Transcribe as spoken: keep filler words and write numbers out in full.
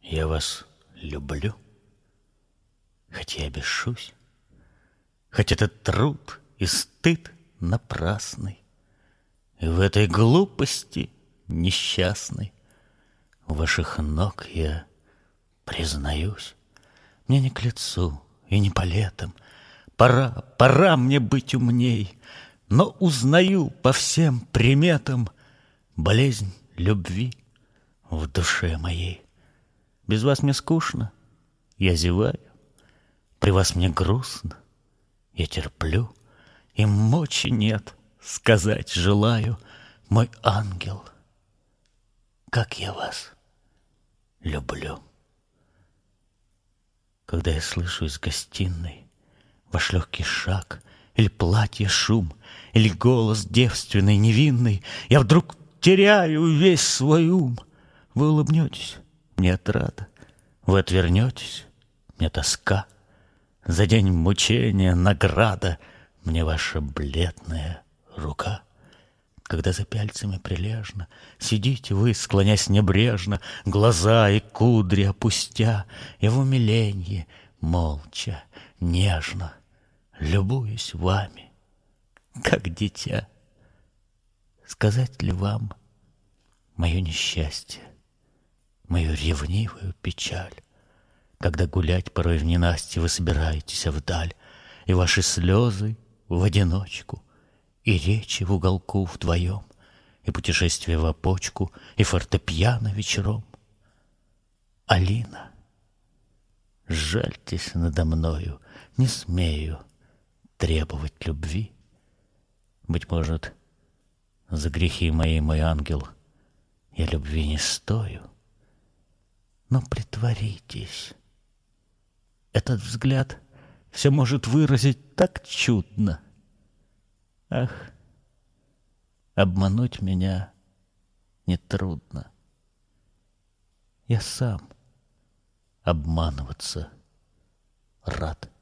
Я вас люблю, хоть я бешусь, хоть этот труд и стыд напрасный, и в этой глупости несчастной у ваших ног я признаюсь. Мне не к лицу и не по летам, пора, пора мне быть умней, но узнаю по всем приметам болезнь любви в душе моей. Без вас мне скучно, я зеваю, при вас мне грустно, я терплю, и мочи нет сказать желаю, мой ангел, как я вас люблю. Когда я слышу из гостиной ваш легкий шаг, или платье шум, или голос девственный, невинный, я вдруг теряю весь свой ум. Вы улыбнетесь, мне отрада, вы отвернетесь, мне тоска. За день мучения награда мне ваша бледная рука. Когда за пяльцами прилежно сидите вы, склонясь небрежно, глаза и кудри опустя, я в умиленье молча, нежно любуюсь вами, как дитя. Сказать ли вам мое несчастье, мою ревнивую печаль, когда гулять порой в ненастье вы собираетесь вдаль, и ваши слезы в одиночку, и речи в уголку вдвоем, и путешествие в опочку, и фортепиано вечером. Алина, жальтесь надо мною, не смею требовать любви. Быть может, за грехи мои, мой ангел, я любви не стою, но притворитесь. Этот взгляд все может выразить так чудно. Ах, обмануть меня нетрудно. Я сам обманываться рад.